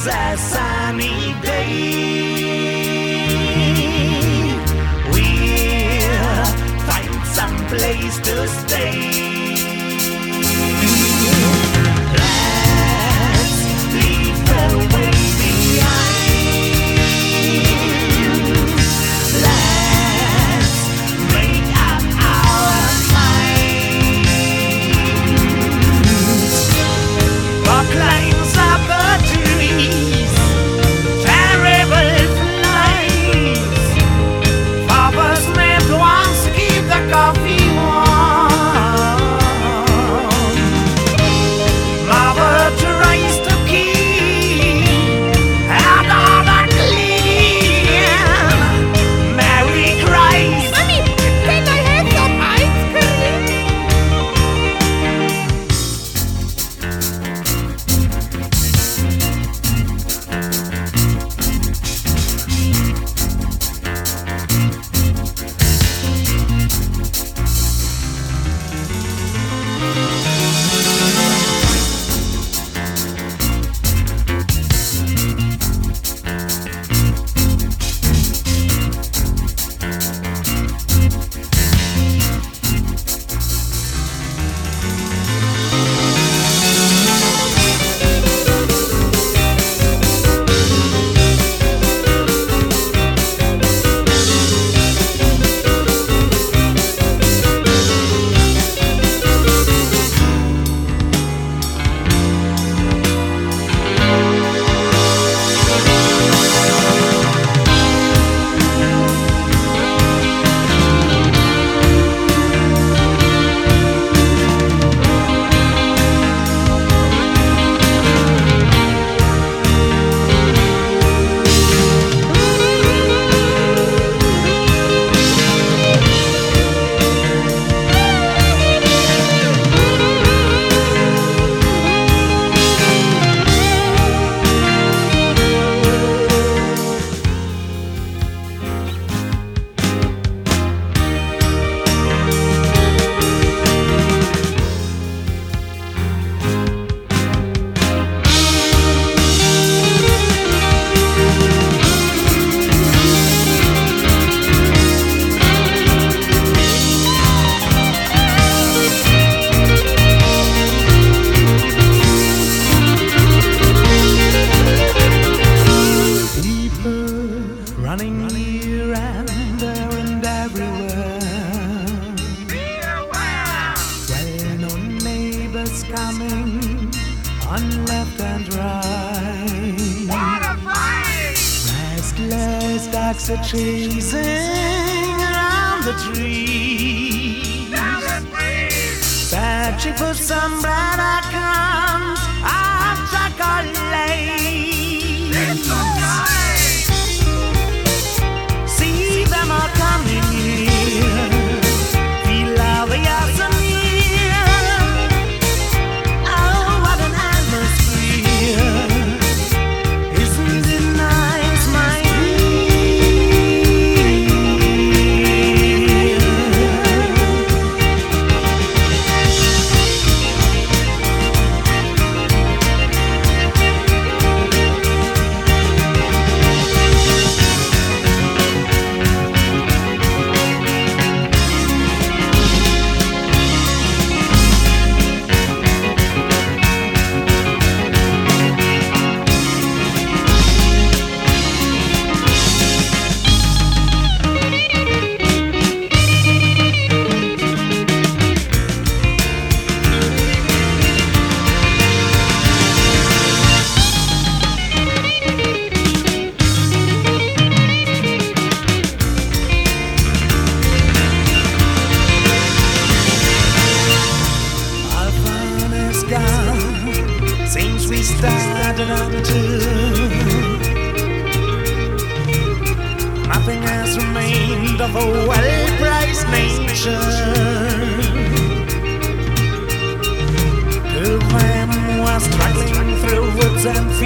comes a sunny day, we'll find some place to stay. Let's leave the way behind. Let's make up our minds. Proclaims up the trees, terrible flies. Papa's meant wants to keep the coffee warm. Mother tries to keep out all the clean. Mary cries, Mommy, can I have some ice cream? running here and there and everywhere. Well-known neighbors coming on left and right. What a fight! Restless dogs are chasing around the tree, searching for some brighter crumbs of chocolate. See them all coming here, feel how they are so near. Oh, what an atmosphere! Isn't it nice, my since we started on tour, nothing has remained of a well-prized nature. To them who are struggling through woods and fields,